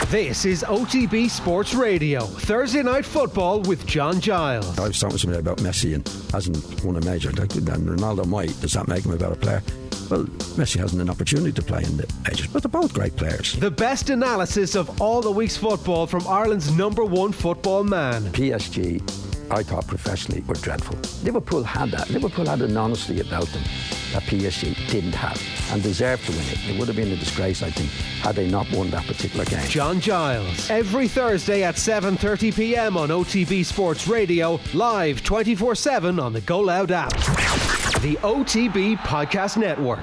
This is OTB Sports Radio, Thursday Night Football with John Giles. I was talking to somebody about Messi and hasn't won a major, and Ronaldo might. Does that make him a better player? Well, Messi hasn't an opportunity to play in the majors, but they're both great players. The best analysis of all the week's football from Ireland's number one football man. PSG, I thought professionally, were dreadful. Liverpool had that. Liverpool had an honesty about them that PSG didn't have and deserved to win it. It would have been a disgrace, I think, had they not won that particular game. John Giles, every Thursday at 7:30 p.m. on OTB Sports Radio, live 24/7 on the Go Loud app. The OTB Podcast Network.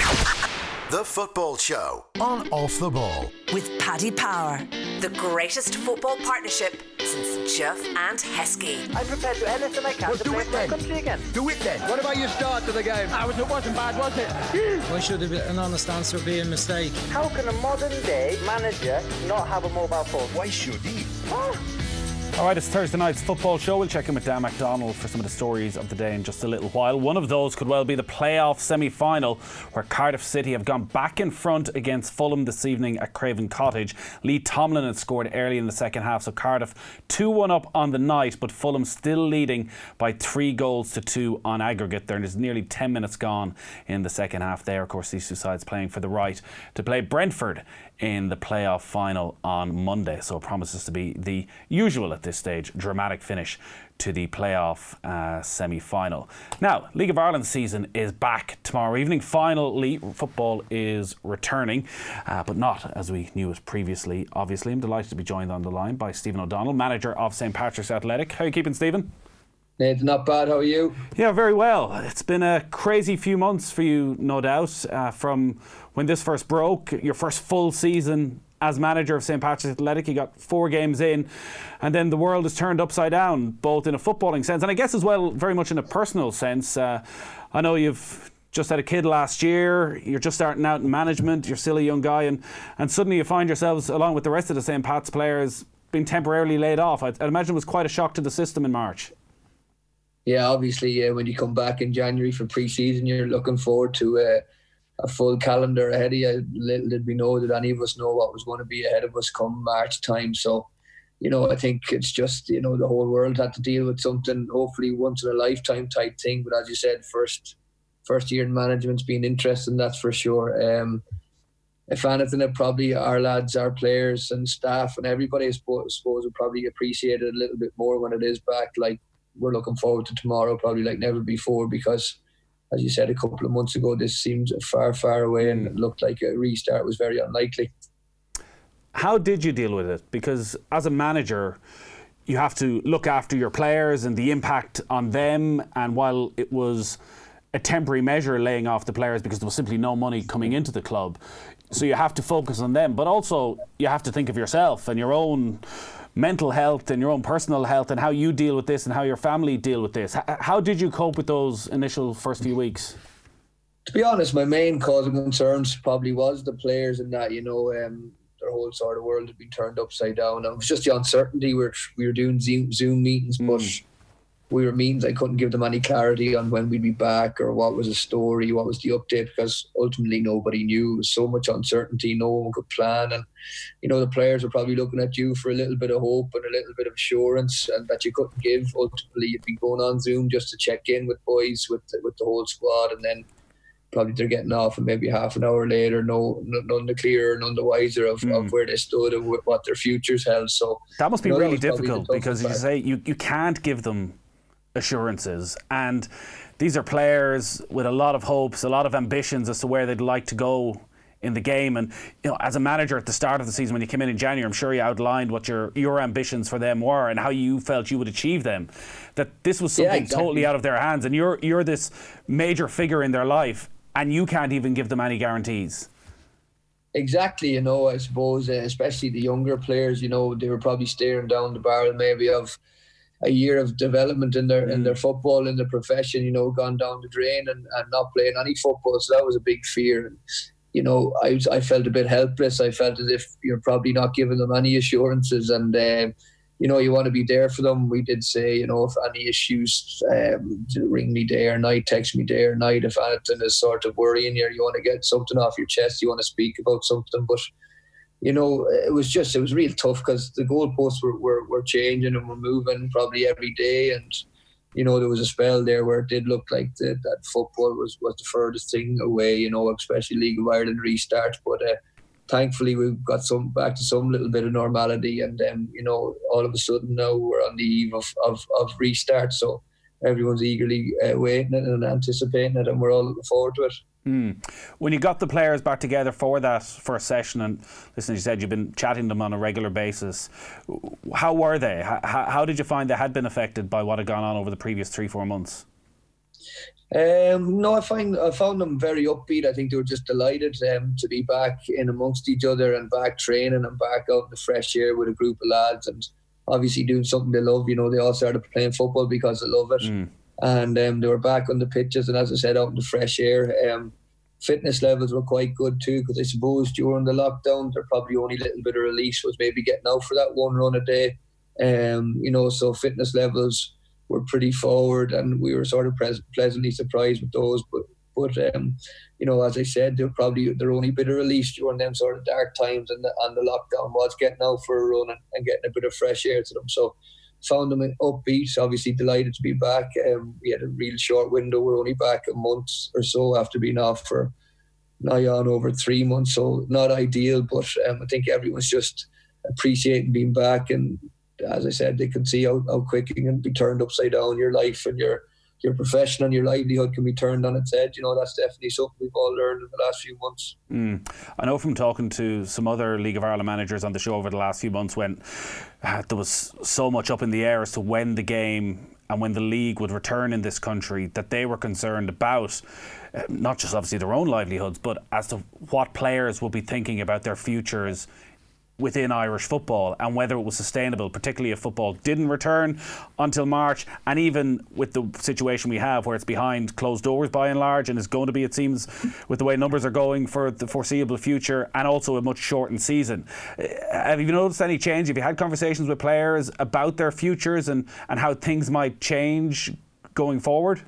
The Football Show on Off the Ball. With Paddy Power, the greatest football partnership since Jeff and Heskey. I'm prepared to do anything I can to play for my country again. Do it then. What about your start to the game? It wasn't bad, was it? Why should an honest answer be a mistake? How can a modern day manager not have a mobile phone? Why should he? Alright, it's Thursday night's football show. We'll check in with Dan MacDonald for some of the stories of the day in just a little while. One of those could well be the playoff semi-final, where Cardiff City have gone back in front against Fulham this evening at Craven Cottage. Lee Tomlin had scored early in the second half, so Cardiff 2-1 up on the night, but Fulham still leading by 3-2 on aggregate. There's nearly 10 minutes gone in the second half there. Of course, these two sides playing for the right to play Brentford in the playoff final on Monday, so it promises to be the usual at this stage dramatic finish to the playoff semi-final. Now, League of Ireland season is back tomorrow evening. Finally, football is returning, but not as we knew it previously. Obviously, I'm delighted to be joined on the line by Stephen O'Donnell, manager of St Patrick's Athletic. How are you keeping, Stephen? It's not bad. How are you? Yeah, very well. It's been a crazy few months for you, no doubt, from when this first broke, your first full season as manager of St Patrick's Athletic. You got 4 games in, and then the world is turned upside down, both in a footballing sense and I guess as well very much in a personal sense. I know you've just had a kid last year, you're just starting out in management, you're still a young guy, and suddenly you find yourselves, along with the rest of the St Pat's players, being temporarily laid off. I'd imagine it was quite a shock to the system in March. Yeah, obviously, when you come back in January for pre-season, you're looking forward to a full calendar ahead of you. Little did we know that any of us know what was going to be ahead of us come March time. So, I think it's just, the whole world had to deal with something, hopefully once in a lifetime type thing. But as you said, first year in management's been interesting, that's for sure. If anything, it probably our lads, our players and staff and everybody, I suppose will probably appreciate it a little bit more when it is back. Like, we're looking forward to tomorrow probably like never before, because as you said a couple of months ago, this seems far, far away and it looked like a restart was very unlikely. How did you deal with it? Because as a manager, you have to look after your players and the impact on them, and while it was a temporary measure laying off the players because there was simply no money coming into the club, so you have to focus on them, but also you have to think of yourself and your own mental health and your own personal health and how you deal with this and how your family deal with this. How did you cope with those initial first few weeks? To be honest, my main cause of concerns probably was the players, and that, their whole sort of world had been turned upside down. It was just the uncertainty. We were doing Zoom meetings, but we were meetings. I couldn't give them any clarity on when we'd be back or what was the story, what was the update, because ultimately nobody knew. There was so much uncertainty, no one could plan. And, the players were probably looking at you for a little bit of hope and a little bit of assurance, and that you couldn't give. Ultimately, you'd be going on Zoom just to check in with boys, with the whole squad, and then probably they're getting off, and maybe half an hour later, none the clearer, none the wiser of where they stood and what their futures held. So that must be really difficult, because as you say, you can't give them assurances, and these are players with a lot of hopes, a lot of ambitions as to where they'd like to go in the game. And as a manager at the start of the season, when you came in January, I'm sure you outlined what your ambitions for them were and how you felt you would achieve them, that this was something totally out of their hands, and you're this major figure in their life and you can't even give them any guarantees. Exactly, I suppose especially the younger players, they were probably staring down the barrel maybe of a year of development in their football, in their profession, gone down the drain and not playing any football. So that was a big fear. And, I felt a bit helpless. I felt as if you're probably not giving them any assurances, and you want to be there for them. We did say, if any issues, ring me day or night, text me day or night. If anything is sort of worrying you want to get something off your chest, you want to speak about something. But you know, it was real tough because the goalposts were changing and were moving probably every day. And, you know, there was a spell there where it did look like that football was the furthest thing away, you know, especially League of Ireland restart. But thankfully, we've got back to some little bit of normality. And, you know, all of a sudden now we're on the eve of restart. So everyone's eagerly waiting it and anticipating it, and we're all looking forward to it. When you got the players back together for that first session, and listen, you said you've been chatting to them on a regular basis, how were they? How did you find they had been affected by what had gone on over the previous 3-4 months? No, I found them very upbeat. I think they were just delighted to be back in amongst each other and back training and back out in the fresh air with a group of lads, and obviously doing something they love. You know, they all started playing football because they love it. And they were back on the pitches, and as I said, out in the fresh air. Fitness levels were quite good too, because I suppose during the lockdown, there probably only a little bit of release was maybe getting out for that one run a day. You know, so fitness levels were pretty forward, and we were sort of pleasantly surprised with those. But you know, as I said, they're probably their only bit of release during them sort of dark times, and the lockdown was getting out for a run and getting a bit of fresh air to them. So found them upbeat, obviously delighted to be back. We had a real short window. We're only back a month or so after being off for nigh on over 3 months, so not ideal, but I think everyone's just appreciating being back. And as I said, they can see how quick it can be turned upside down. Your life and your profession and your livelihood can be turned on its head. You know, that's definitely something we've all learned in the last few months. I know from talking to some other League of Ireland managers on the show over the last few months, when there was so much up in the air as to when the game and when the league would return in this country, that they were concerned about not just obviously their own livelihoods, but as to what players will be thinking about their futures within Irish football and whether it was sustainable, particularly if football didn't return until March, and even with the situation we have where it's behind closed doors by and large, and is going to be, it seems, with the way numbers are going for the foreseeable future, and also a much shortened season. Have you noticed any change? Have you had conversations with players about their futures and how things might change going forward?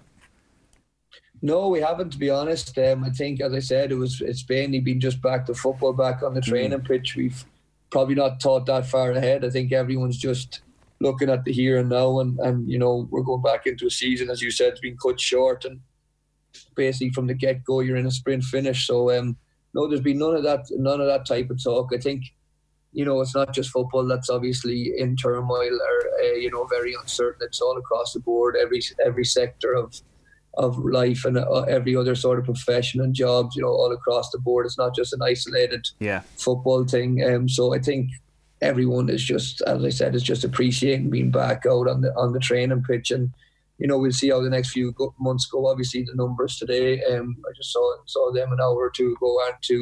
No, we haven't, to be honest. I think, as I said, it's mainly been just back to football, back on the training pitch. We've probably not thought that far ahead. I think everyone's just looking at the here and now, and you know, we're going back into a season, as you said, it's been cut short, and basically from the get-go you're in a sprint finish. So no, there's been none of that type of talk. I think, you know, it's not just football that's obviously in turmoil or you know, very uncertain. It's all across the board, every sector of life and every other sort of profession and jobs, you know, all across the board. It's not just an isolated football thing. So I think everyone is just, as I said, is just appreciating being back out on the training pitch. And, you know, we'll see how the next few months go. Obviously, the numbers today, I just saw them an hour or two ago,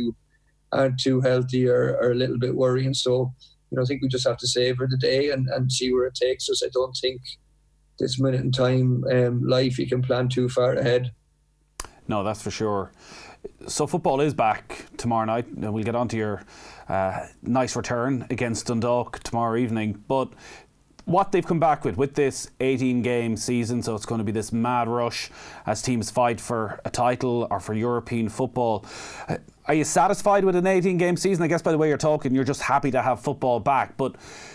aren't too healthy or a little bit worrying. So, you know, I think we just have to savour the day and see where it takes us. I don't think this minute in time, life, you can plan too far ahead. No, that's for sure. So football is back tomorrow night. We'll get on to your nice return against Dundalk tomorrow evening. But what they've come back with this 18-game season, so it's going to be this mad rush as teams fight for a title or for European football. Are you satisfied with an 18-game season? I guess by the way you're talking, you're just happy to have football back. But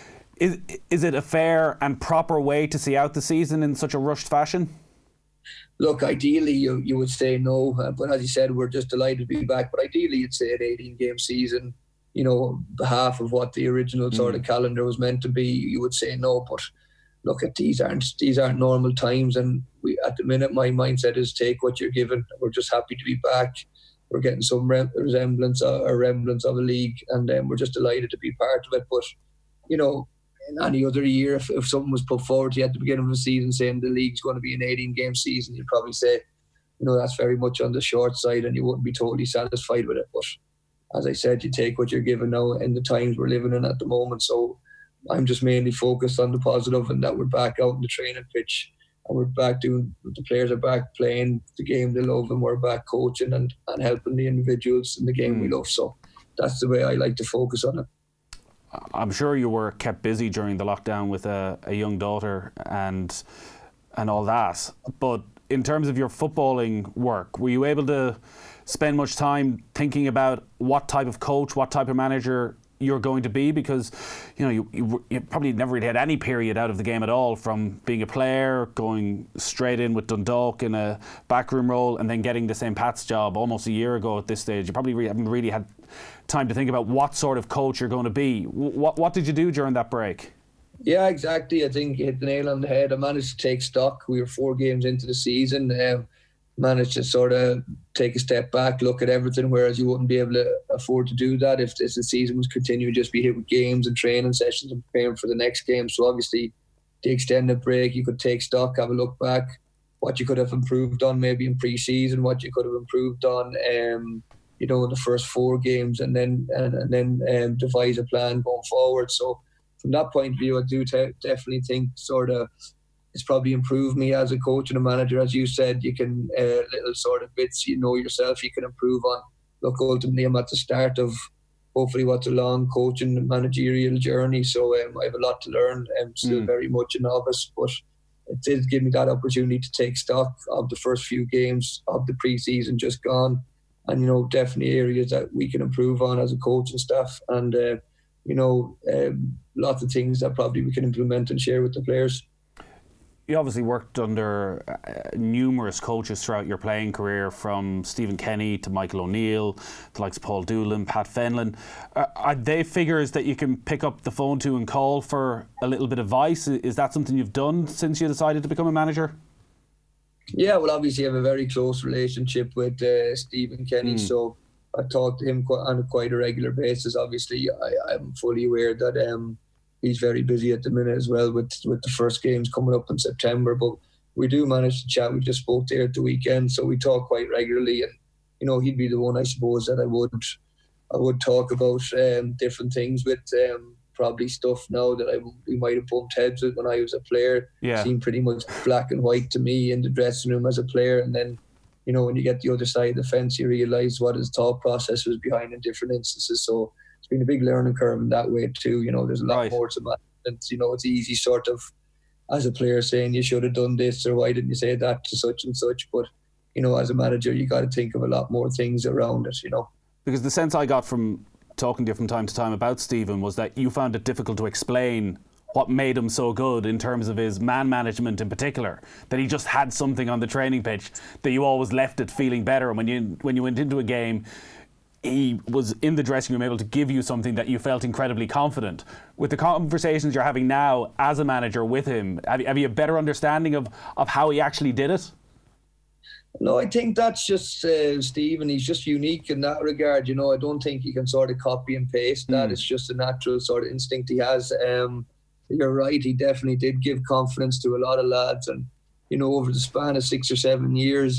is it a fair and proper way to see out the season in such a rushed fashion? Look, ideally you would say no, but as you said, we're just delighted to be back. But ideally you'd say an 18-game season, you know, half of what the original sort of calendar was meant to be, you would say no. But look, these aren't normal times, and we, at the minute, my mindset is take what you're given. We're just happy to be back. We're getting some remnants of a league, and we're just delighted to be part of it. But, you know, in any other year, if something was put forward to you at the beginning of the season saying the league's going to be an 18-game season, you'd probably say, you know, that's very much on the short side and you wouldn't be totally satisfied with it. But as I said, you take what you're given now in the times we're living in at the moment. So I'm just mainly focused on the positive, and that we're back out in the training pitch and we're back the players are back playing the game they love, and we're back coaching and helping the individuals in the game we love. So that's the way I like to focus on it. I'm sure you were kept busy during the lockdown with a young daughter and all that. But in terms of your footballing work, were you able to spend much time thinking about what type of coach, what type of manager you're going to be? Because you probably never really had any period out of the game at all, from being a player, going straight in with Dundalk in a backroom role, and then getting the St. Pat's job almost a year ago at this stage. You probably haven't really had time to think about what sort of coach you're going to be. What did you do during that break? Yeah, exactly. I think you hit the nail on the head. I managed to take stock. We were 4 games into the season. Managed to sort of take a step back, look at everything, whereas you wouldn't be able to afford to do that if the season was continuing to just be hit with games and training sessions and preparing for the next game. So obviously the extended break, you could take stock, have a look back, what you could have improved on maybe in pre-season, what you could have improved on in the first 4 games, and then devise a plan going forward. So from that point of view, I do definitely think sort of it's probably improved me as a coach and a manager. As you said, you can little sort of bits yourself you can improve on. Look, ultimately I'm at the start of hopefully what's a long coaching managerial journey, so I have a lot to learn. I'm still very much a novice, but it did give me that opportunity to take stock of the first few games of the pre-season just gone, and definitely areas that we can improve on as a coach and staff, and lots of things that probably we can implement and share with the players. You obviously worked under numerous coaches throughout your playing career, from Stephen Kenny to Michael O'Neill, the likes of Paul Doolan, Pat Fenlon. Are they figures that you can pick up the phone to and call for a little bit of advice? Is that something you've done since you decided to become a manager? Yeah, well, obviously I have a very close relationship with Stephen Kenny, so I talk to him on quite a regular basis. Obviously, I'm fully aware that he's very busy at the minute as well with the first games coming up in September, but we do manage to chat. We just spoke there at the weekend, so we talk quite regularly, and he'd be the one, I suppose, that I would talk about different things with, probably stuff now that we might have bumped heads with when I was a player. Seemed pretty much black and white to me in the dressing room as a player, and then when you get the other side of the fence, you realise what his thought process was behind in different instances. So it's been a big learning curve in that way too. There's a lot more to management. It's easy sort of as a player saying you should have done this, or why didn't you say that to such and such. But, as a manager, you got to think of a lot more things around it, Because the sense I got from talking to you from time to time about Stephen was that you found it difficult to explain what made him so good in terms of his man management in particular, that he just had something on the training pitch that you always left it feeling better. And when you went into a game, he was in the dressing room able to give you something that you felt incredibly confident. With the conversations you're having now as a manager with him, have you a better understanding of how he actually did it? No, I think that's just Stephen. He's just unique in that regard. I don't think he can sort of copy and paste that. It's just a natural sort of instinct he has. You're right, he definitely did give confidence to a lot of lads, and over the span of 6 or 7 years,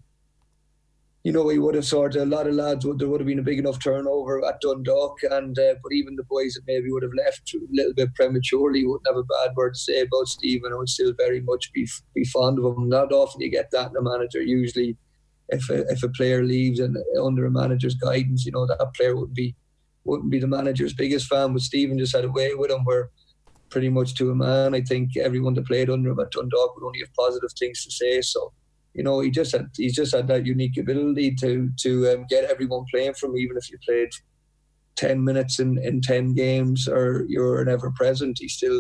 he would have sort of, a lot of lads, there would have been a big enough turnover at Dundalk, and but even the boys that maybe would have left a little bit prematurely wouldn't have a bad word to say about Stephen. I would still very much be fond of him. Not often you get that in a manager. Usually if a player leaves and under a manager's guidance, that player wouldn't be the manager's biggest fan, but Stephen just had a way with him where pretty much to a man, I think everyone that played under him at Dundalk would only have positive things to say. So, he's just had that unique ability to get everyone playing for him, even if you played 10 minutes in 10 games or you're never present. He still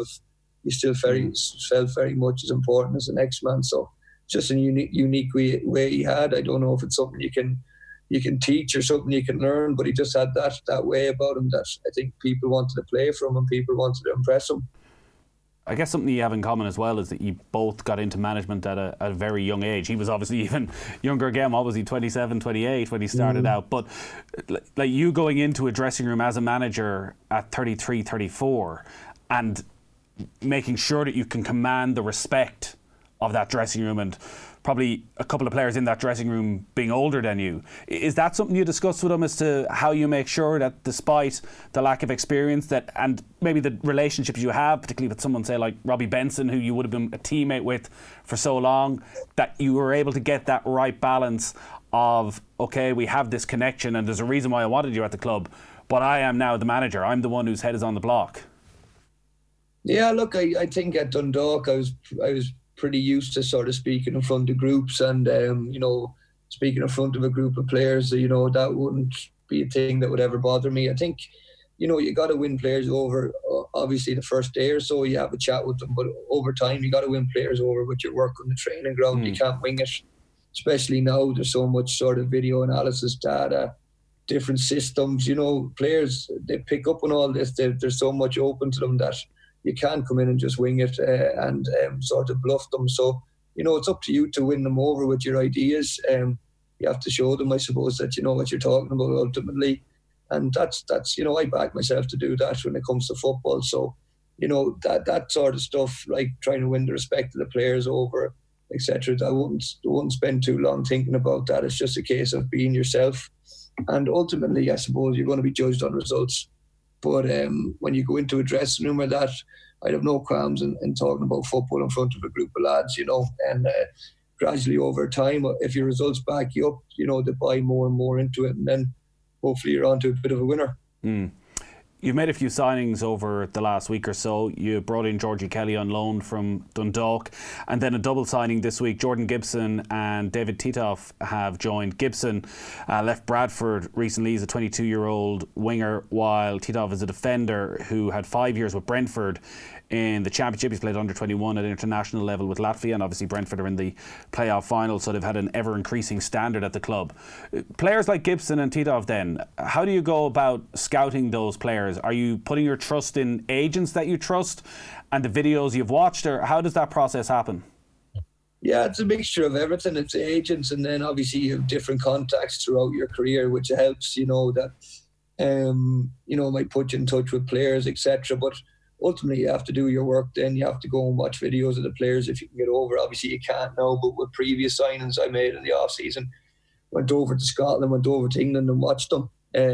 felt very much as important as the next man. So just a unique way he had. I don't know if it's something you can teach or something you can learn, but he just had that way about him that I think people wanted to play from and people wanted to impress him. I guess something you have in common as well is that you both got into management at a very young age. He was obviously even younger again, obviously 27, 28 when he started out. But like you going into a dressing room as a manager at 33, 34 and making sure that you can command the respect of that dressing room, and probably a couple of players in that dressing room being older than you. Is that something you discussed with them as to how you make sure that despite the lack of experience that, and maybe the relationships you have, particularly with someone say like Robbie Benson, who you would have been a teammate with for so long, that you were able to get that right balance of, okay, we have this connection and there's a reason why I wanted you at the club, but I am now the manager. I'm the one whose head is on the block. Yeah, look, I think at Dundalk I was pretty used to sort of speaking in front of groups and speaking in front of a group of players. That wouldn't be a thing that would ever bother me. I think you got to win players over. Obviously, the first day or so, you have a chat with them, but over time, you got to win players over with your work on the training ground. You can't wing it, especially now. There's so much sort of video analysis, data, different systems. Players, they pick up on all this. There's so much open to them that you can't come in and just wing it and sort of bluff them. So, it's up to you to win them over with your ideas. You have to show them, I suppose, that you know what you're talking about ultimately. And that's I back myself to do that when it comes to football. So, that sort of stuff, like trying to win the respect of the players over, etc. I wouldn't spend too long thinking about that. It's just a case of being yourself. And ultimately, I suppose, you're going to be judged on results. But when you go into a dressing room or that, I'd have no qualms in talking about football in front of a group of lads, and gradually over time, if your results back you up, they buy more and more into it, and then hopefully you're on to a bit of a winner. You've made a few signings over the last week or so. You brought in Georgie Kelly on loan from Dundalk, and then a double signing this week. Jordan Gibson and David Titov have joined. Gibson left Bradford recently. He's a 22-year-old winger, while Titov is a defender who had 5 years with Brentford in the Championship. He's played under 21 at international level with Latvia, and obviously Brentford are in the playoff final, so they've had an ever-increasing standard at the club. Players like Gibson and Titov then, how do you go about scouting those players? Are you putting your trust in agents that you trust and the videos you've watched, or how does that process happen? Yeah, it's a mixture of everything. It's agents, and then obviously you have different contacts throughout your career, which helps, that might put you in touch with players, etc. But ultimately, you have to do your work. Then you have to go and watch videos of the players if you can get over. Obviously, you can't now, but with previous signings I made in the off season, went over to Scotland, went over to England and watched them.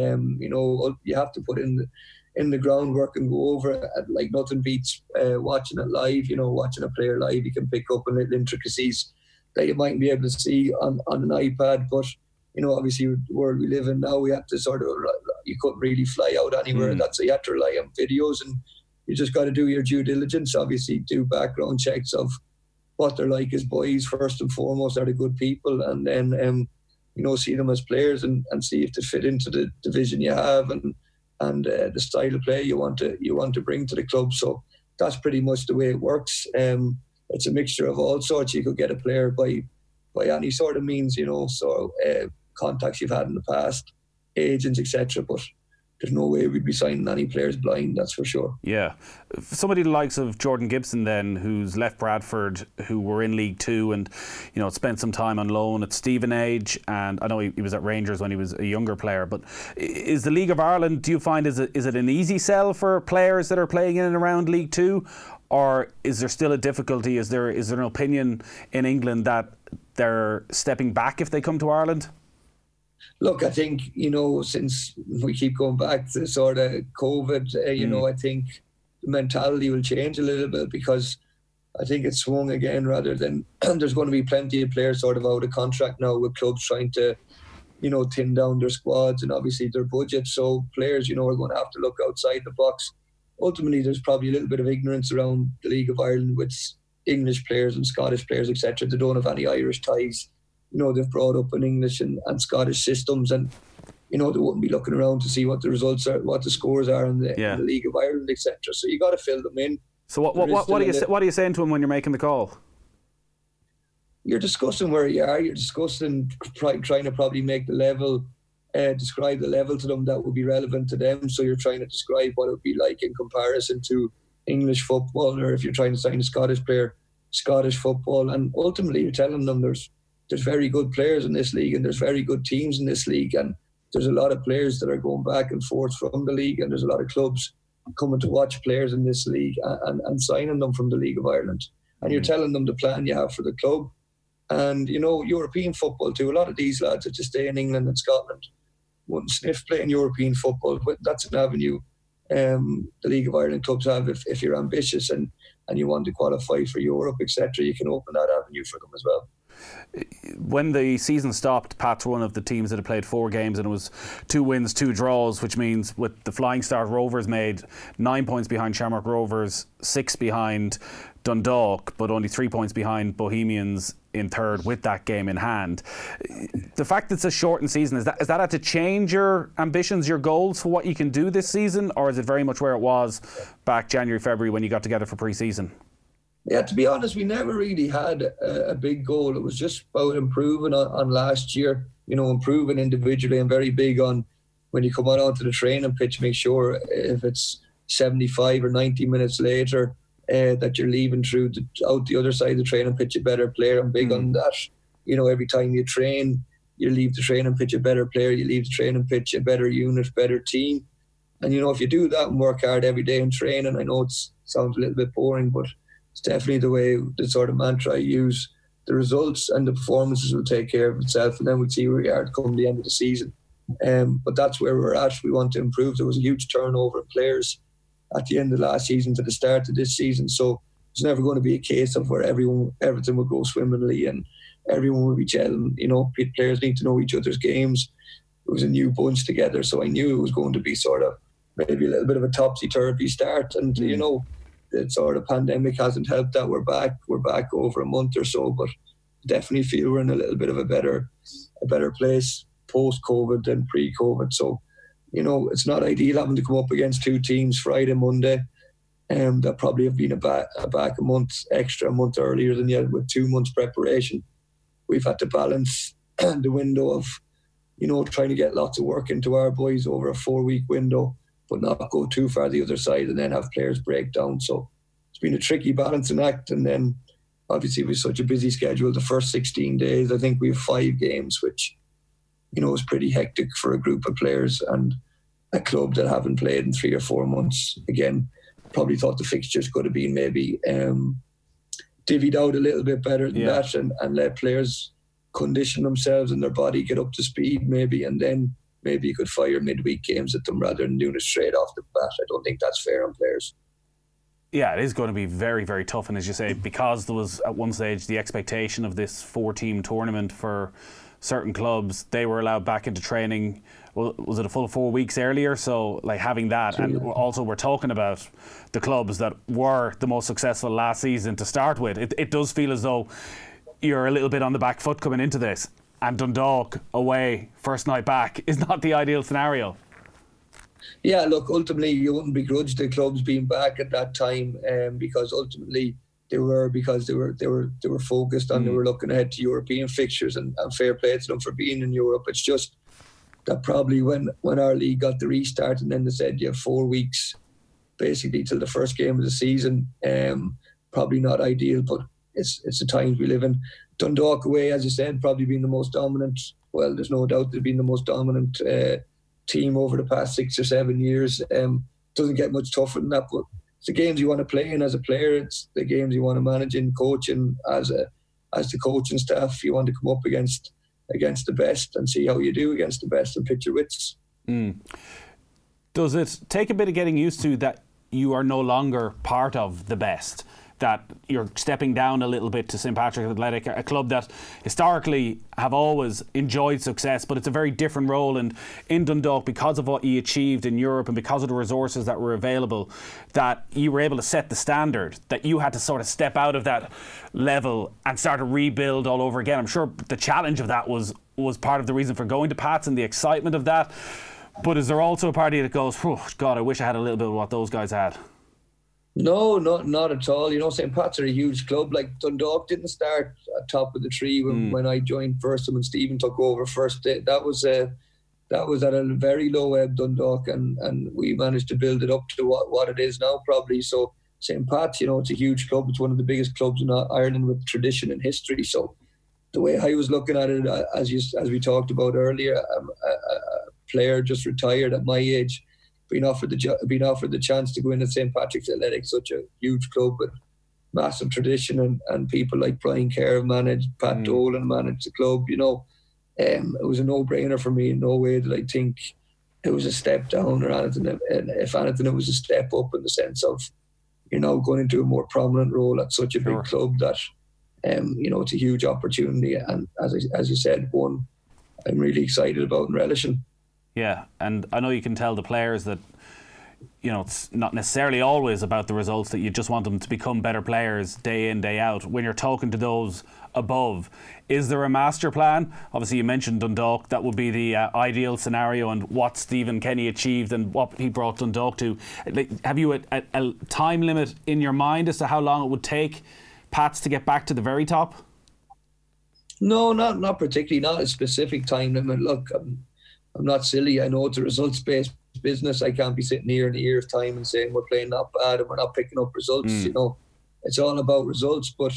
You have to put in the groundwork and go over it. Like nothing beats watching it live. Watching a player live, you can pick up on little intricacies that you mightn't be able to see on an iPad. But obviously, with the world we live in now, we have to you couldn't really fly out anywhere. So you have to rely on videos, and you just got to do your due diligence. Obviously, do background checks of what they're like as boys first and foremost. Are they good people? And then see them as players and see if they fit into the division you have and the style of play you want to bring to the club. So that's pretty much the way it works. It's a mixture of all sorts. You could get a player by any sort of means, contacts you've had in the past, agents, etc. But there's no way we'd be signing any players blind, that's for sure. Yeah. Somebody the likes of Jordan Gibson then, who's left Bradford, who were in League Two and, spent some time on loan at Stevenage, and I know he was at Rangers when he was a younger player, but is the League of Ireland, do you find, is it an easy sell for players that are playing in and around League Two, or is there still a difficulty? Is there an opinion in England that they're stepping back if they come to Ireland? Look, I think, since we keep going back to sort of COVID, I think the mentality will change a little bit, because I think it's swung again, rather than there's going to be plenty of players sort of out of contract now, with clubs trying to, thin down their squads and obviously their budget. So players, are going to have to look outside the box. Ultimately, there's probably a little bit of ignorance around the League of Ireland with English players and Scottish players, etc. They don't have any Irish ties. They've brought up in English and Scottish systems, and they wouldn't be looking around to see what the results are, what the scores are in the League of Ireland, etc. So you got to fill them in. So what are you saying to them when you're making the call? You're discussing where you are. You're discussing trying to probably make the level, describe the level to them that would be relevant to them. So you're trying to describe what it would be like in comparison to English football, or if you're trying to sign a Scottish player, Scottish football. And ultimately, you're telling them there's very good players in this league, and there's very good teams in this league, and there's a lot of players that are going back and forth from the league, and there's a lot of clubs coming to watch players in this league and signing them from the League of Ireland. And you're telling them the plan you have for the club. And, European football too. A lot of these lads that just stay in England and Scotland wouldn't sniff playing European football, but that's an avenue the League of Ireland clubs have if you're ambitious and you want to qualify for Europe, etc. You can open that avenue for them as well. when the season stopped, Pat's one of the teams that had played 4 games, and it was 2 wins, 2 draws, which means with the Flying Start, Rovers made 9 points behind Shamrock Rovers, 6 behind Dundalk, but only 3 points behind Bohemians in third with that game in hand. The fact that it's a shortened season, is that had to change your ambitions, your goals for what you can do this season, or is it very much where it was back January, February when you got together for pre-season? Yeah, to be honest, we never really had a big goal. It was just about improving on last year, improving individually, and very big on when you come out onto the training pitch, make sure if it's 75 or 90 minutes later that you're leaving out the other side of the training pitch a better player. I'm big on that. Every time you train, you leave the training pitch a better player, you leave the training pitch a better unit, better team. And, if you do that and work hard every day in training, I know it sounds a little bit boring, but it's definitely the sort of mantra I use. The results and the performances will take care of itself, and then we'll see where we are come the end of the season. But that's where we're at. We want to improve. There was a huge turnover of players at the end of last season to the start of this season, so it's never going to be a case of where everything will go swimmingly and everyone will be gelling. Players need to know each other's games. It was a new bunch together, so I knew it was going to be sort of maybe a little bit of a topsy-turvy start, and the sort of pandemic hasn't helped that. We're back over a month or so, but definitely feel we're in a little bit of a better place post-COVID than pre-COVID. So, it's not ideal having to come up against 2 teams Friday, Monday, that probably have been back a month earlier than you had with 2 months preparation. We've had to balance the window of, trying to get lots of work into our boys over a 4-week window, but not go too far the other side and then have players break down. So it's been a tricky balancing act. And then obviously with such a busy schedule, the first 16 days, I think we have 5 games, which, is pretty hectic for a group of players and a club that haven't played in 3 or 4 months. Again, probably thought the fixtures could have been maybe divvied out a little bit better than that and let players condition themselves and their body get up to speed maybe, and then maybe you could fire midweek games at them rather than doing it straight off the bat. I don't think that's fair on players. Yeah, it is going to be very, very tough. And as you say, because there was at one stage the expectation of this 4-team tournament for certain clubs, they were allowed back into training. Well, was it a full 4 weeks earlier? So, having that, and also we're talking about the clubs that were the most successful last season to start with. It does feel as though you're a little bit on the back foot coming into this. And Dundalk away, first night back, is not the ideal scenario. Yeah, look, ultimately you wouldn't begrudge the clubs being back at that time, because ultimately they were focused on, they were looking ahead to European fixtures, and fair play to them for being in Europe. It's just that probably when our league got the restart and then they said you have 4 weeks basically till the first game of the season, probably not ideal, but it's the times we live in. Dundalk away, as you said, probably been the most dominant. Well, there's no doubt they've been the most dominant team over the past 6 or 7 years. Doesn't get much tougher than that, but it's the games you want to play in as a player. It's the games you want to manage in coaching as the coaching staff. You want to come up against the best and see how you do against the best and pitch your wits. Does it take a bit of getting used to that you are no longer part of the best? That you're stepping down a little bit to St Patrick's Athletic, a club that historically have always enjoyed success, but it's a very different role. And in Dundalk, because of what you achieved in Europe and because of the resources that were available, that you were able to set the standard, that you had to sort of step out of that level and start to rebuild all over again. I'm sure the challenge of that was part of the reason for going to Pats and the excitement of that. But is there also a party that goes, oh, God, I wish I had a little bit of what those guys had? No, not at all. St Pat's are a huge club. Like Dundalk didn't start at top of the tree when I joined first, and when Stephen took over first. That was at a very low ebb, Dundalk, and we managed to build it up to what it is now, probably. So St Pat's, it's a huge club. It's one of the biggest clubs in Ireland with tradition and history. So the way I was looking at it, as we talked about earlier, a player just retired at my age, being offered the chance to go in at St Patrick's Athletic, such a huge club with massive tradition, and people like Brian Kerr have managed, Pat Dolan managed the club. It was a no-brainer for me. In no way did I think it was a step down or anything. And if anything, it was a step up in the sense of, going into a more prominent role at such a big club that it's a huge opportunity, and as you said, one I'm really excited about and relishing. Yeah, and I know you can tell the players that, it's not necessarily always about the results, that you just want them to become better players day in, day out. When you're talking to those above, is there a master plan? Obviously, you mentioned Dundalk. That would be the ideal scenario, and what Stephen Kenny achieved and what he brought Dundalk to. Have you a time limit in your mind as to how long it would take Pats to get back to the very top? No, not particularly. Not a specific time limit. Look, I'm not silly. I know it's a results-based business. I can't be sitting here in a year's time and saying we're playing not bad and we're not picking up results. It's all about results. But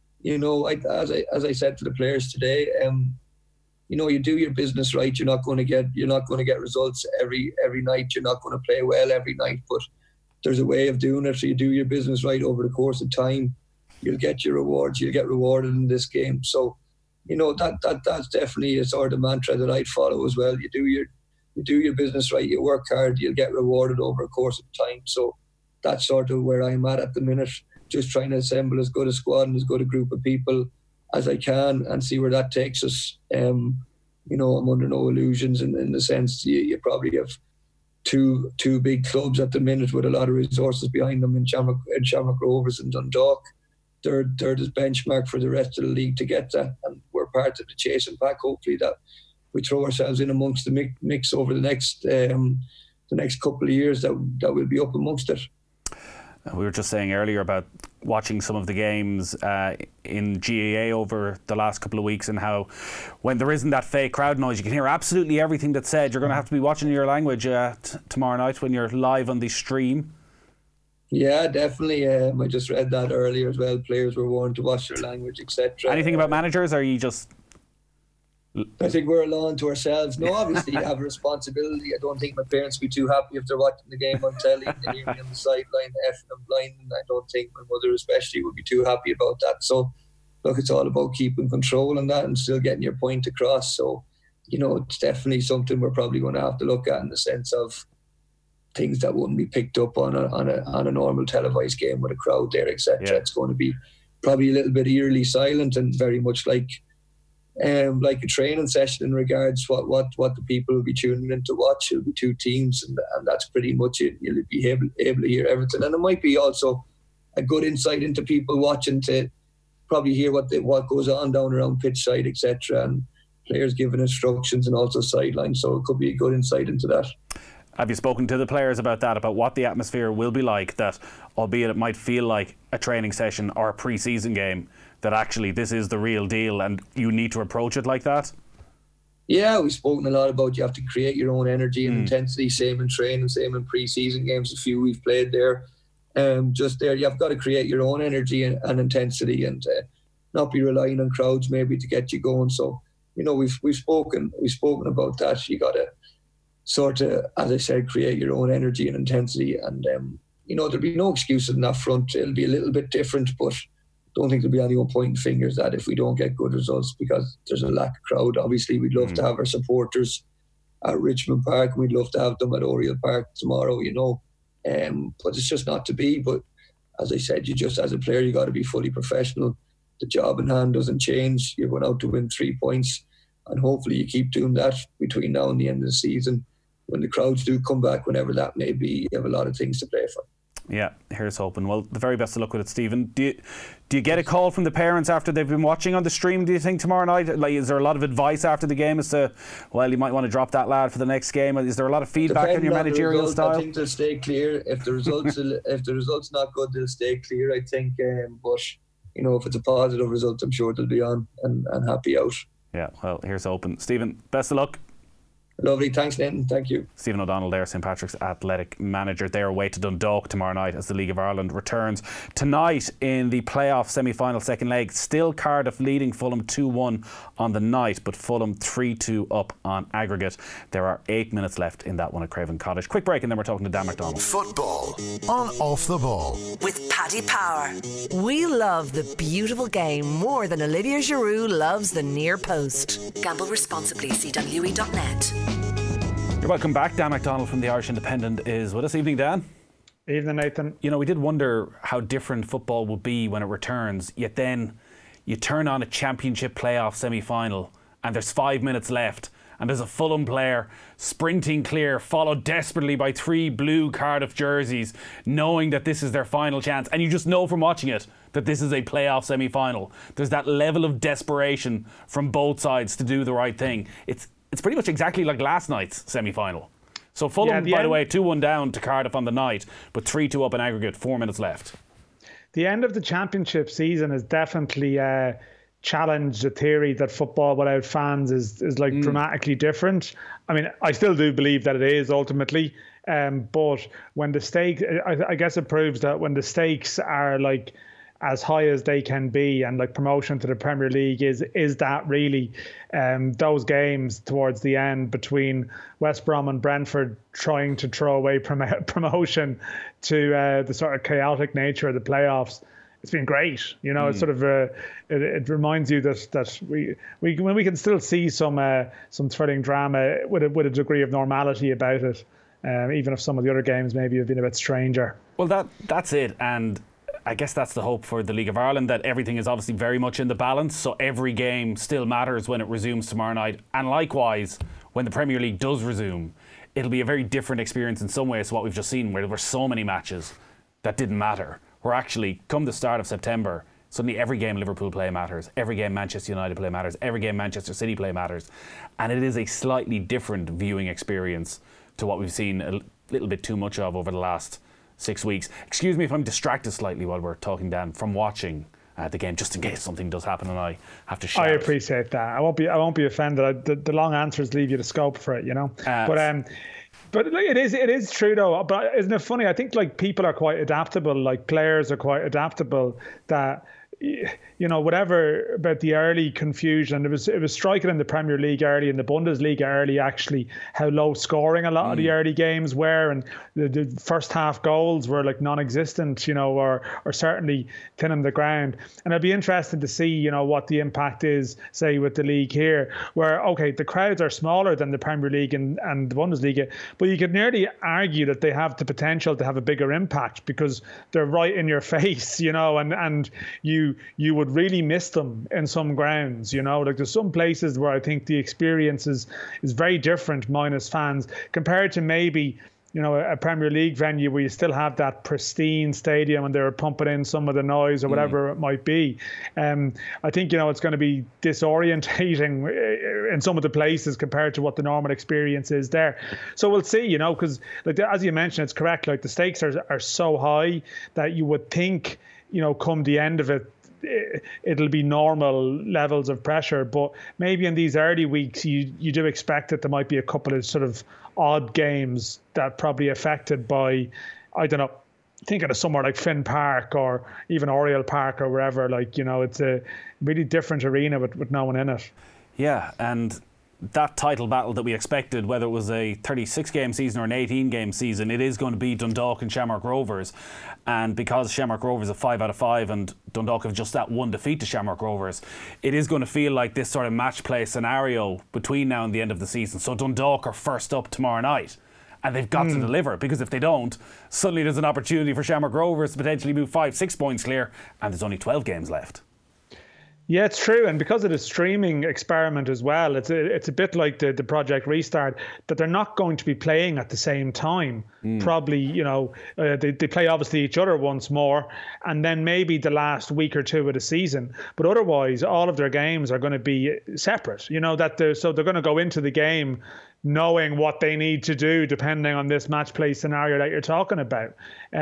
as I said to the players today, you do your business right. You're not going to get results every night. You're not going to play well every night. But there's a way of doing it. So you do your business right over the course of time. You'll get your rewards. You'll get rewarded in this game. So, that's definitely a sort of mantra that I'd follow as well. You do your business right. You work hard. You'll get rewarded over a course of time. So that's sort of where I'm at the minute. Just trying to assemble as good a squad and as good a group of people as I can and see where that takes us. I'm under no illusions in the sense you probably have two big clubs at the minute with a lot of resources behind them in Shamrock Rovers and Dundalk. They're the benchmark for the rest of the league to get that, and we're part of the chasing back. Hopefully that we throw ourselves in amongst the mix over the next couple of years that we'll be up amongst it. We were just saying earlier about watching some of the games in GAA over the last couple of weeks, and how when there isn't that fake crowd noise, you can hear absolutely everything that's said. You're going to have to be watching your language tomorrow night when you're live on the stream. Yeah, definitely. I just read that earlier as well. Players were warned to watch their language, etc. Anything about managers, or are you just... I think we're alone to ourselves. No, obviously you have a responsibility. I don't think my parents would be too happy if they're watching the game on telly and they hear me on the sideline effing and blinding. I don't think my mother especially would be too happy about that. So, look, it's all about keeping control and that and still getting your point across. So, it's definitely something we're probably going to have to look at in the sense of things that wouldn't be picked up on a normal televised game with a crowd there, etc. Yeah. It's going to be probably a little bit eerily silent and very much like a training session in regards what the people will be tuning in to watch. It'll be two teams and that's pretty much it. You'll be able to hear everything, and it might be also a good insight into people watching to probably hear what goes on down around pitch side, etc. and players giving instructions and also sidelines, so it could be a good insight into that. Have you spoken to the players about that, about what the atmosphere will be like, that albeit it might feel like a training session or a pre-season game, that actually this is the real deal and you need to approach it like that? Yeah, we've spoken a lot about you have to create your own energy and intensity, same in training, same in pre-season games, a few we've played there. Just there, you've got to create your own energy and intensity and not be relying on crowds maybe to get you going. So, we've spoken about that. You got to sort of, as I said, create your own energy and intensity, and there'll be no excuses in that front. It'll be a little bit different, but don't think there'll be anyone pointing fingers that if we don't get good results because there's a lack of crowd. Obviously, we'd love to have our supporters at Richmond Park, and we'd love to have them at Oriel Park tomorrow, but it's just not to be. But as I said, you just, as a player, you got to be fully professional. The job in hand doesn't change. You're going out to win 3 points, and hopefully you keep doing that between now and the end of the season. When the crowds do come back, whenever that may be, you have a lot of things to play for. Yeah, here's hoping. Well, the very best of luck with it, Stephen. Do you get a call from the parents after they've been watching on the stream, do you think, tomorrow night? Like, is there a lot of advice after the game as to, well, you might want to drop that lad for the next game? Is there a lot of feedback on your managerial style? I think they'll stay clear. If the result's not good, they'll stay clear, I think. But, if it's a positive result, I'm sure they'll be on and happy out. Yeah, well, here's hoping. Stephen, best of luck. Lovely, thanks Nathan, thank you. Stephen O'Donnell there, St Patrick's athletic manager. They're away to Dundalk tomorrow night as the League of Ireland returns. Tonight in the playoff semi-final second leg, still Cardiff leading Fulham 2-1 on the night, but Fulham 3-2 up on aggregate. There are 8 minutes left in that one at Craven Cottage. Quick break and then we're talking to Dan McDonald. Football on Off the Ball with Paddy Power. We love the beautiful game more than Olivier Giroud loves the near post. Gamble responsibly. CWE.net. You're welcome back. Dan McDonald from the Irish Independent is with us. Evening, Dan. Evening, Nathan. We did wonder how different football would be when it returns, yet then you turn on a championship playoff semi-final and there's 5 minutes left and there's a Fulham player sprinting clear, followed desperately by 3 blue Cardiff jerseys, knowing that this is their final chance, and you just know from watching it that this is a playoff semi-final. There's that level of desperation from both sides to do the right thing. It's pretty much exactly like last night's semi-final. So Fulham, by the way, 2-1 down to Cardiff on the night, but 3-2 up in aggregate, 4 minutes left. The end of the championship season has definitely challenged the theory that football without fans is like dramatically different. I mean, I still do believe that it is ultimately, but when the stakes, I guess it proves that when the stakes are like as high as they can be, and like promotion to the Premier League is that really those games towards the end between West Brom and Brentford trying to throw away promotion to the sort of chaotic nature of the playoffs. It's been great, you know. It's sort of it reminds you that we when we can still see some thrilling drama with a degree of normality about it, even if some of the other games maybe have been a bit stranger. Well, that's it, and I guess that's the hope for the League of Ireland, that everything is obviously very much in the balance, so every game still matters when it resumes tomorrow night. And likewise, when the Premier League does resume, it'll be a very different experience in some ways to what we've just seen, where there were so many matches that didn't matter. Where actually, come the start of September, suddenly every game Liverpool play matters, every game Manchester United play matters, every game Manchester City play matters. And it is a slightly different viewing experience to what we've seen a little bit too much of over the last 6 weeks. Excuse me if I'm distracted slightly while we're talking, Dan, from watching the game, just in case something does happen and I have to shout. I appreciate that. I won't be offended. The long answers leave you the scope for it, you know. But it is true though. But isn't it funny? I think like people are quite adaptable. Like players are quite adaptable. That, you know, whatever about the early confusion, it was striking in the Premier League early, in the Bundesliga early, actually, how low scoring a lot of the early games were, and the first half goals were like non-existent, you know, or certainly thin on the ground. And I'd be interested to see, you know, what the impact is, say, with the league here, where, okay, the crowds are smaller than the Premier League and the Bundesliga, but you could nearly argue that they have the potential to have a bigger impact because they're right in your face, you know, and you would really miss them in some grounds, you know. Like there's some places where I think the experience is very different minus fans compared to maybe, you know, a Premier League venue where you still have that pristine stadium and they're pumping in some of the noise or whatever it might be. I think, you know, it's going to be disorientating in some of the places compared to what the normal experience is there. So we'll see, you know, because like as you mentioned, it's correct. Like the stakes are so high that you would think, you know, come the end of it, it'll be normal levels of pressure, but maybe in these early weeks you do expect that there might be a couple of sort of odd games that probably affected by, I don't know, thinking of somewhere like Finn Park or even Oriel Park or wherever, like, you know, it's a really different arena with no one in it. Yeah, and that title battle that we expected, whether it was a 36-game season or an 18-game season, it is going to be Dundalk and Shamrock Rovers. And because Shamrock Rovers are 5 out of 5 and Dundalk have just that one defeat to Shamrock Rovers, it is going to feel like this sort of match play scenario between now and the end of the season. So Dundalk are first up tomorrow night, and they've got to deliver, because if they don't, suddenly there's an opportunity for Shamrock Rovers to potentially move 5-6 points clear, and there's only 12 games left. Yeah, it's true. And because of the streaming experiment as well, it's a bit like the Project Restart, that they're not going to be playing at the same time. Probably, you know, they play obviously each other once more, and then maybe the last week or two of the season. But otherwise, all of their games are going to be separate. You know, so they're going to go into the game knowing what they need to do depending on this match play scenario that you're talking about.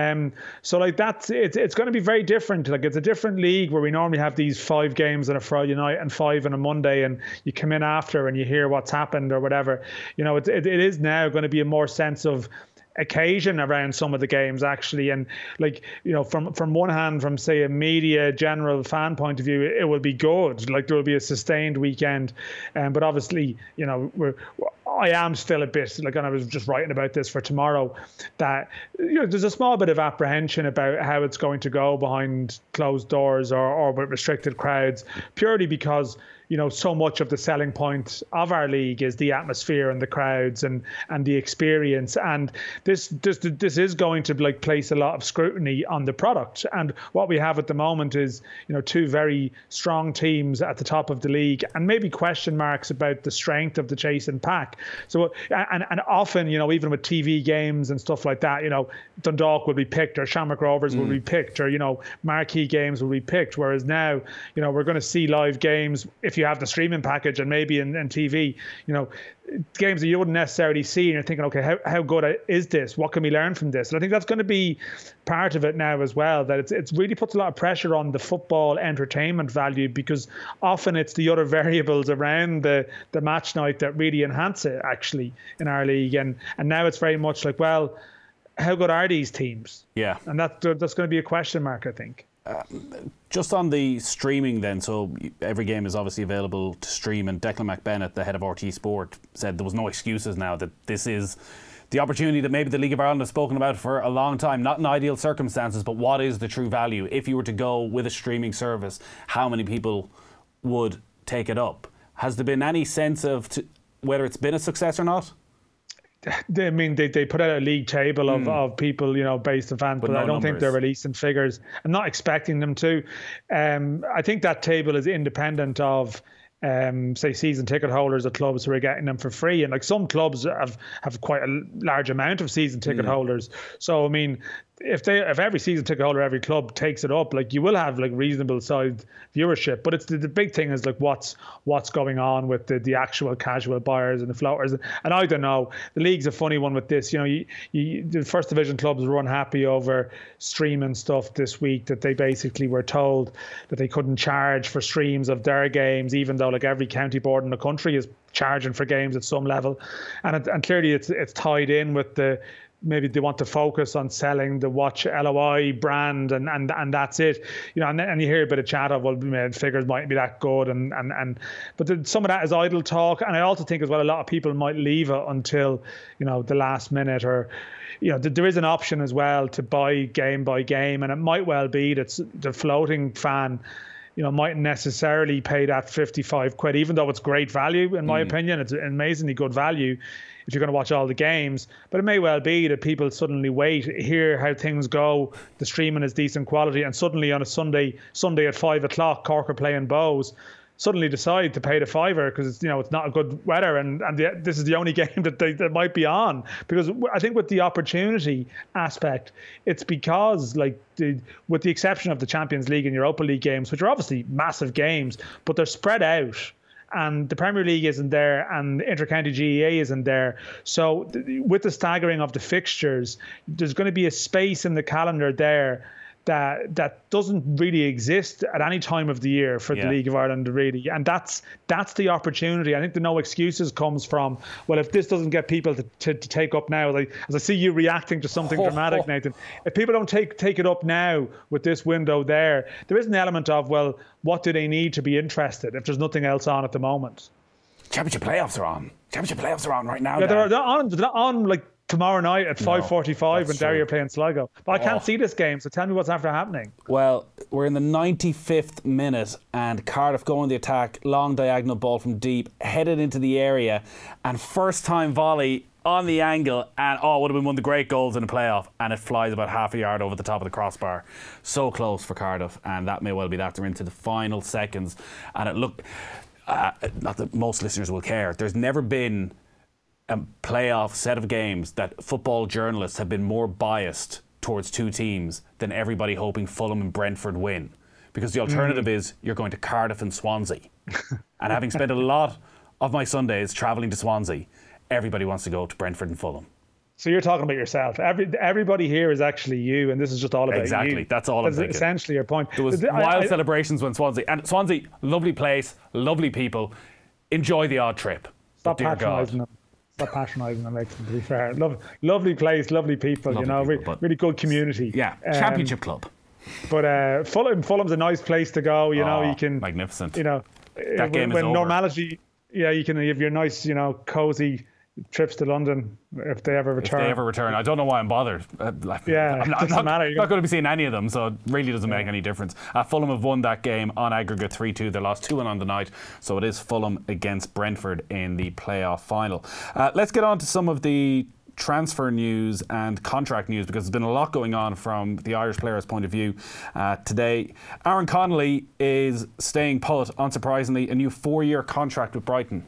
So like it's going to be very different. Like it's a different league where we normally have these 5 games on a Friday night and 5 on a Monday, and you come in after and you hear what's happened or whatever. You know, it is now going to be a more sense of occasion around some of the games, actually. And like, you know, from one hand, from say a media general fan point of view, it will be good. Like there will be a sustained weekend, but obviously, you know, I am still a bit like, and I was just writing about this for tomorrow, that, you know, there's a small bit of apprehension about how it's going to go behind closed doors or with restricted crowds, purely because, so much of the selling point of our league is the atmosphere and the crowds and the experience. And this is going to place a lot of scrutiny on the product. And what we have at the moment is, two very strong teams at the top of the league, and maybe question marks about the strength of the chasing pack. So, and often, even with TV games and stuff like that, Dundalk will be picked, or Shamrock Rovers will be picked, or, marquee games will be picked. Whereas now, we're going to see live games if you have the streaming package and maybe in TV, games that you wouldn't necessarily see, and you're thinking, okay, how good is this? What can we learn from this? And I think that's going to be part of it now as well, that it's really puts a lot of pressure on the football entertainment value, because often it's the other variables around the match night that really enhance it actually in our league. And now it's very much like, well, how good are these teams? Yeah. And that's going to be a question mark, I think. Just on the streaming then, so every game is obviously available to stream, and Declan McBennett, the head of RTÉ Sport, said there was no excuses now, that this is the opportunity that maybe the League of Ireland has spoken about for a long time, not in ideal circumstances, but what is the true value? If you were to go with a streaming service, how many people would take it up? Has there been any sense of whether it's been a success or not? I mean, they put out a league table of people, based on fans, but I don't think they're releasing figures. I'm not expecting them to. I think that table is independent of, say, season ticket holders at clubs who are getting them for free. And some clubs have quite a large amount of season ticket holders. So, I mean, if every season ticket holder, every club takes it up, you will have reasonable sized viewership. But it's the big thing is what's going on with the actual casual buyers and the floaters. And I don't know. The league's a funny one with this. The first division clubs were unhappy over streaming stuff this week, that they basically were told that they couldn't charge for streams of their games, even though every county board in the country is charging for games at some level. And clearly it's tied in with maybe they want to focus on selling the Watch LOI brand, and that's it. And you hear a bit of chat of, well, figures mightn't be that good, but some of that is idle talk. And I also think as well, a lot of people might leave it until the last minute, or there is an option as well to buy game by game, and it might well be that the floating fan mightn't necessarily pay that 55 quid, even though it's great value, in my opinion. It's an amazingly good value if you're going to watch all the games. But it may well be that people suddenly wait, hear how things go, the streaming is decent quality, and suddenly on a Sunday at 5 o'clock, Cork are playing Bows, suddenly decide to pay the $5 because it's not a good weather, and this is the only game that might be on. Because I think with the opportunity aspect, it's because with the exception of the Champions League and Europa League games, which are obviously massive games, but they're spread out, and the Premier League isn't there, and Intercounty GEA isn't there. So with the staggering of the fixtures, there's going to be a space in the calendar there that doesn't really exist at any time of the year for the League of Ireland, really. And that's the opportunity. I think the no excuses comes from, well, if this doesn't get people to take up now, as I see you reacting to something dramatic, Nathan, if people don't take it up now with this window there is an element of, well, what do they need to be interested if there's nothing else on at the moment? Championship playoffs are on right now. Yeah, they're on tomorrow night at 5:45 when Derry are playing Sligo. But I can't see this game, so tell me what's after happening. Well, we're in the 95th minute, and Cardiff go on the attack, long diagonal ball from deep, headed into the area, and first time volley on the angle, and would have been one of the great goals in the playoff, and it flies about half a yard over the top of the crossbar. So close for Cardiff, and that may well be that. They're into the final seconds, and it looked, not that most listeners will care, there's never been a playoff set of games that football journalists have been more biased towards two teams than everybody hoping Fulham and Brentford win. Because the alternative is you're going to Cardiff and Swansea. And having spent a lot of my Sundays travelling to Swansea, everybody wants to go to Brentford and Fulham. So you're talking about yourself. Everybody here is actually you, and this is just all about you. Exactly, that's all I'm thinking. Essentially your point. There was wild celebrations when Swansea... And Swansea, lovely place, lovely people. Enjoy the odd trip. Stop patronising them. Stop patronising them, to be fair. Lovely place, lovely people, really good community. Yeah, championship club. But Fulham's a nice place to go, you can... Magnificent. That game is when over. Normality, you can have your nice, cosy trips to London if they ever return. I don't know why I'm bothered. It doesn't matter. I'm not going to be seeing any of them, so it really doesn't make any difference. Fulham have won that game on aggregate 3-2. They lost 2-1 on the night, so it is Fulham against Brentford in the playoff final. Let's get on to some of the transfer news and contract news, because there's been a lot going on from the Irish players' point of view today. Aaron Connolly is staying put, unsurprisingly, a new 4-year contract with Brighton.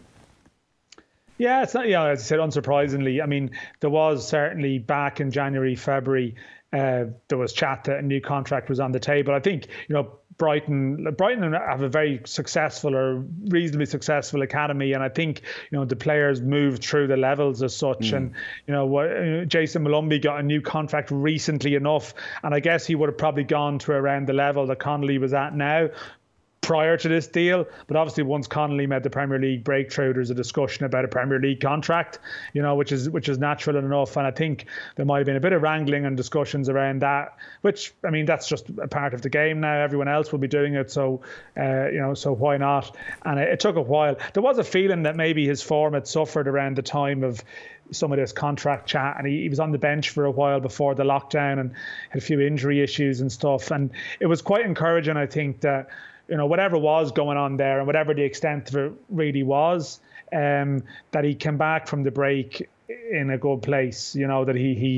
Yeah, it's not, as I said, unsurprisingly. I mean, there was certainly back in January, February, there was chat that a new contract was on the table. I think, Brighton have a very successful or reasonably successful academy, and I think the players moved through the levels as such. And Jason Molumby got a new contract recently enough, and I guess he would have probably gone to around the level that Connolly was at now prior to this deal. But obviously once Connolly made the Premier League breakthrough, there's a discussion about a Premier League contract, which is natural enough. And I think there might have been a bit of wrangling and discussions around that, which, I mean, that's just a part of the game now. Everyone else will be doing it, so so why not? And it took a while. There was a feeling that maybe his form had suffered around the time of some of this contract chat, and he was on the bench for a while before the lockdown and had a few injury issues and stuff. And it was quite encouraging, I think, that whatever was going on there and whatever the extent of it really was, that he came back from the break in a good place. That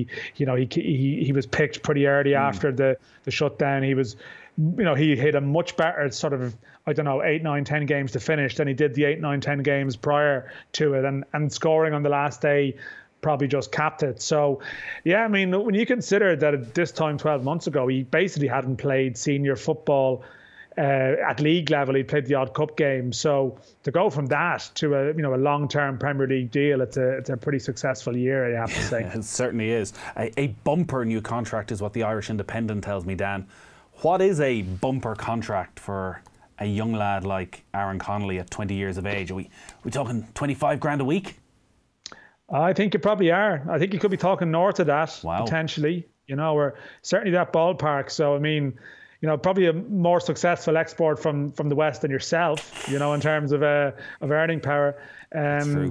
he was picked pretty early after the shutdown. He was, he hit a much better sort of, 8, 9, 10 games to finish than he did the 8, 9, 10 games prior to it, and scoring on the last day probably just capped it. So, yeah, I mean, when you consider that at this time 12 months ago, he basically hadn't played senior football at league level. He played the odd cup game, so to go from that to a long-term Premier League deal, it's a pretty successful year, I have to say. It certainly is. A bumper new contract is what the Irish Independent tells me, Dan. What is a bumper contract for a young lad like Aaron Connolly at 20 years of age? Are we talking 25 grand a week? I think you probably are. I think you could be talking north of that, potentially. Or certainly that ballpark. So I mean, probably a more successful export from the West than yourself, in terms of earning power. That's true.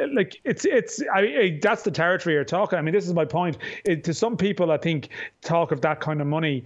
That's the territory you're talking. I mean, this is my point. To some people, I think talk of that kind of money,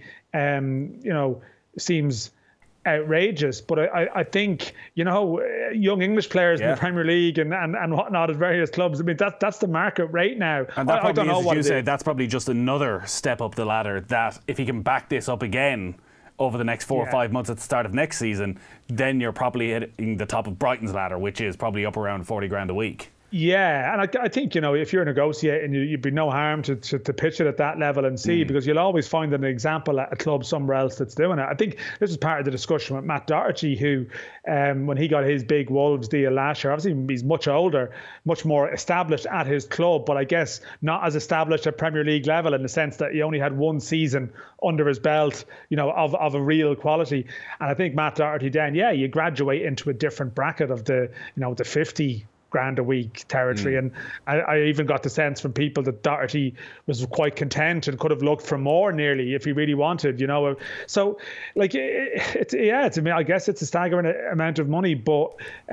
seems outrageous. But I think, young English players in the Premier League and whatnot at various clubs, I mean, that's the market rate now. And that probably, as you say, that's probably just another step up the ladder, that if he can back this up again over the next 4 or 5 months at the start of next season, then you're probably hitting the top of Brighton's ladder, which is probably up around 40 grand a week. Yeah, and I think, if you're negotiating, you'd be no harm to pitch it at that level and see, because you'll always find an example at a club somewhere else that's doing it. I think this was part of the discussion with Matt Doherty, who, when he got his big Wolves deal last year, obviously he's much older, much more established at his club, but I guess not as established at Premier League level, in the sense that he only had one season under his belt, of a real quality. And I think Matt Doherty then, you graduate into a different bracket of the 50 grand a week territory. And I even got the sense from people that Doherty was quite content and could have looked for more nearly if he really wanted, So, I mean, I guess it's a staggering amount of money, but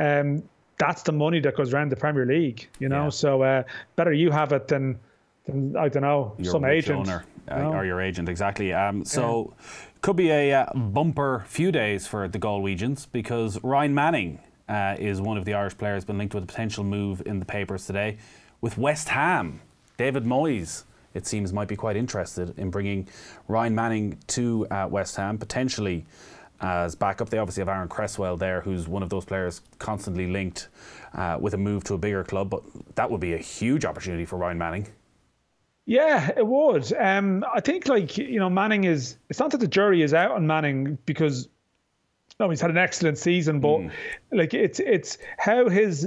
that's the money that goes around the Premier League, So better you have it than I don't know, some agent. Owner, or your agent, exactly. So could be a bumper few days for the Galwegians, because Ryan Manning is one of the Irish players been linked with a potential move in the papers today with West Ham. David Moyes, it seems, might be quite interested in bringing Ryan Manning to West Ham, potentially as backup. They obviously have Aaron Cresswell there, who's one of those players constantly linked with a move to a bigger club, but that would be a huge opportunity for Ryan Manning. Yeah, it would. I think, Manning is... It's not that the jury is out on Manning, because he's had an excellent season, but it's how his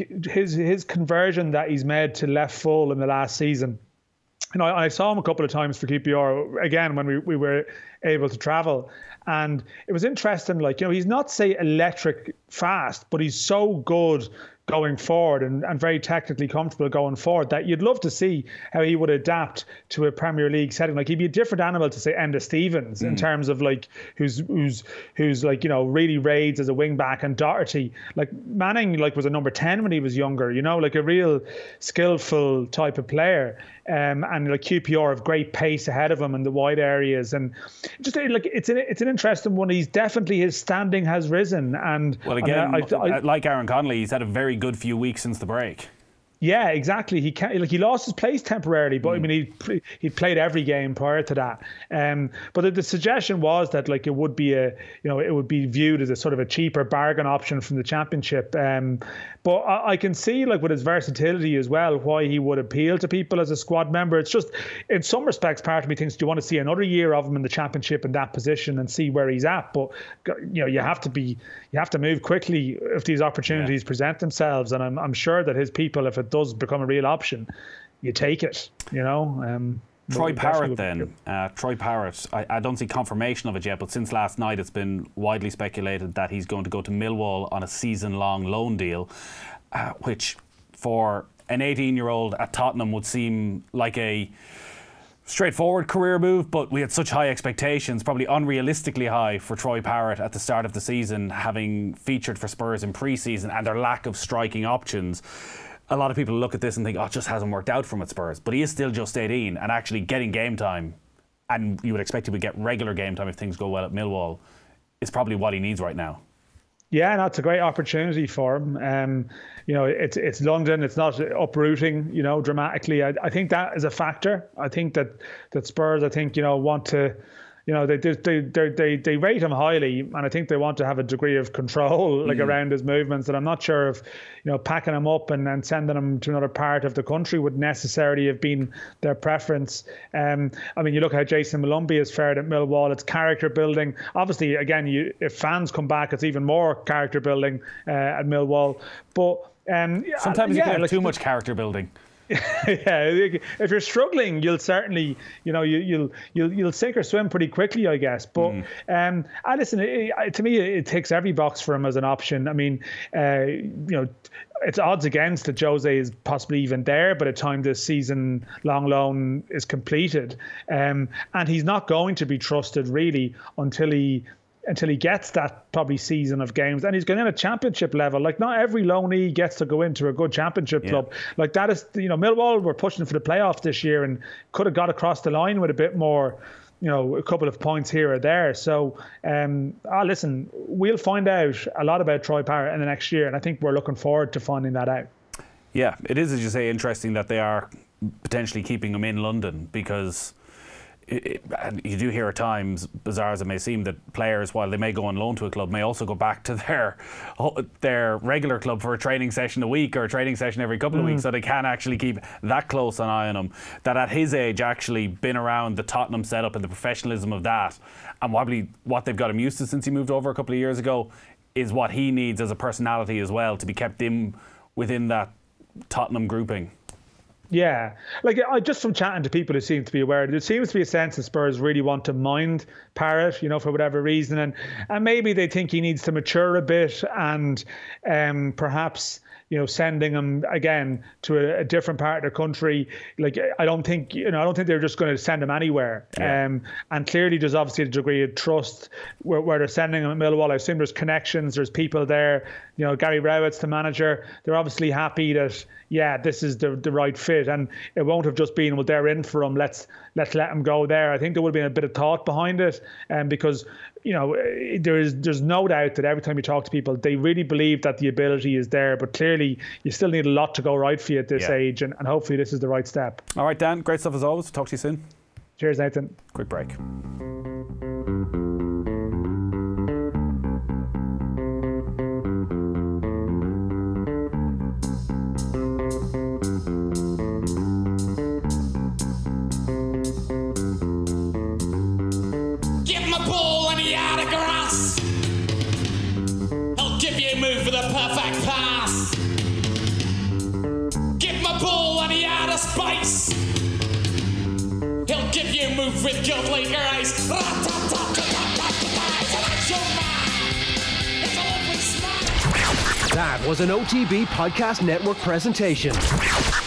conversion that he's made to left full in the last season. I saw him a couple of times for QPR again when we were able to travel, and it was interesting. He's not, say, electric fast, but he's so good going forward and very technically comfortable going forward, that you'd love to see how he would adapt to a Premier League setting. Like, he'd be a different animal to, say, Enda Stevens in terms of like who's like, you know, really raids as a wing back, and Doherty, like Manning, like was a number 10 when he was younger, you know, like a real skillful type of player. And like QPR have great pace ahead of him in the wide areas, and just like it's an interesting one. He's definitely, his standing has risen, and well, again, like Aaron Connolly, he's had a very good few weeks since the break. Yeah, exactly. He lost his place temporarily, but I mean he played every game prior to that. But the suggestion was that like it would be viewed as a sort of a cheaper bargain option from the Championship. But I can see, like, with his versatility as well, why he would appeal to people as a squad member. It's just, in some respects, part of me thinks, do you want to see another year of him in the Championship in that position and see where he's at? But you know, you have to move quickly if these opportunities present themselves. And I'm sure that his people, if it does become a real option, you take it. You know. Troy Parrott then. Troy Parrott, I don't see confirmation of it yet, but since last night it's been widely speculated that he's going to go to Millwall on a season-long loan deal, which for an 18-year-old at Tottenham would seem like a straightforward career move, but we had such high expectations, probably unrealistically high, for Troy Parrott at the start of the season, having featured for Spurs in pre-season and their lack of striking options. A lot of people look at this and think, oh, it just hasn't worked out for him at Spurs. But he is still just 18, and actually getting game time, and you would expect he would get regular game time if things go well at Millwall, is probably what he needs right now. Yeah, that's a great opportunity for him. You know, it's London. It's not uprooting, you know, dramatically. I think that is a factor. I think that Spurs, you know, want to, you know, they rate him highly, and I think they want to have a degree of control like around his movements. And I'm not sure if, you know, packing him up and sending him to another part of the country would necessarily have been their preference. I mean, you look how Jason Molumby has fared at Millwall. It's character building. Obviously, again, if fans come back, it's even more character building at Millwall. But sometimes you can have too much character building. Yeah, if you're struggling, you'll certainly, you know, you'll sink or swim pretty quickly, I guess. But listen, to me, it ticks every box for him as an option. I mean, you know, it's odds against that Jose is possibly even there by the time this season-long loan is completed, and he's not going to be trusted really until he gets that probably season of games, and he's going in at Championship level. Like, not every loanee gets to go into a good Championship club. Like, that is, you know, Millwall were pushing for the playoffs this year and could have got across the line with a bit more, you know, a couple of points here or there. So, listen, we'll find out a lot about Troy Parrott in the next year, and I think we're looking forward to finding that out. Yeah, it is, as you say, interesting that they are potentially keeping him in London, because and you do hear at times, bizarre as it may seem, that players, while they may go on loan to a club, may also go back to their regular club for a training session a week or a training session every couple of weeks, so they can actually keep that close an eye on him. That at his age, actually been around the Tottenham setup and the professionalism of that, and probably what they've got him used to since he moved over a couple of years ago, is what he needs as a personality as well, to be kept in within that Tottenham grouping. Yeah, like just from chatting to people who seem to be aware, there seems to be a sense that Spurs really want to mind Parrott, you know, for whatever reason, and maybe they think he needs to mature a bit, and perhaps, you know, sending him again to a different part of the country. Like, I don't think they're just going to send him anywhere. Yeah. And clearly there's obviously a degree of trust where they're sending him at Millwall. I assume there's connections, there's people there. You know, Gary Rowett's the manager. They're obviously happy that, yeah, this is the right fit, and it won't have just been, well, they're in for him, let's let him go there. I think there would have been a bit of thought behind it, because, you know, there's no doubt that every time you talk to people, they really believe that the ability is there, but clearly you still need a lot to go right for you at this age, and hopefully this is the right step. All right, Dan, great stuff as always. Talk to you soon. Cheers, Nathan. Quick break. Move for the perfect pass. Give him a ball and he out of space. He'll give you move with godly grace. That was an OTB Podcast Network presentation.